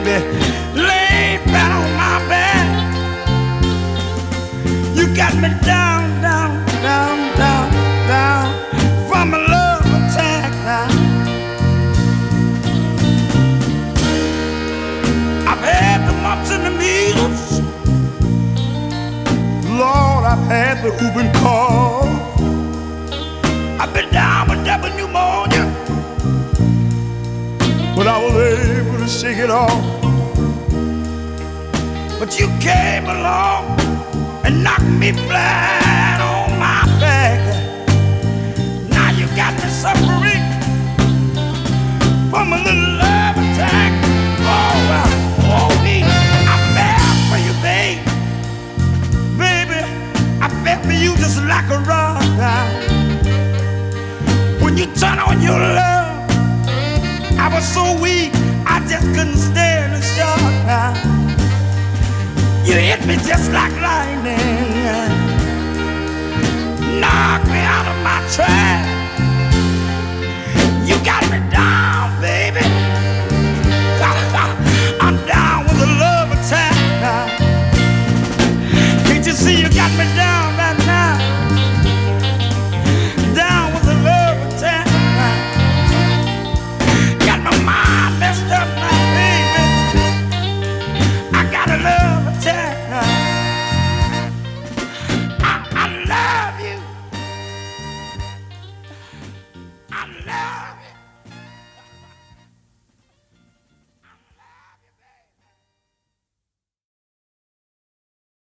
baby, lay flat on my back. You got me down, down, down, down, down from a love attack now. I've had the mumps and the measles, Lord, I've had the whooping cough. I've been down with double pneumonia, but I was able to shake it off. But you came along and knocked me flat on my back. Now you got me suffering from a little love attack. Oh me, I fell for you, babe. Baby, I fell for you just like a rock. When you turn on your love, I was so weak, I just couldn't stand the shock. You hit me just like lightning.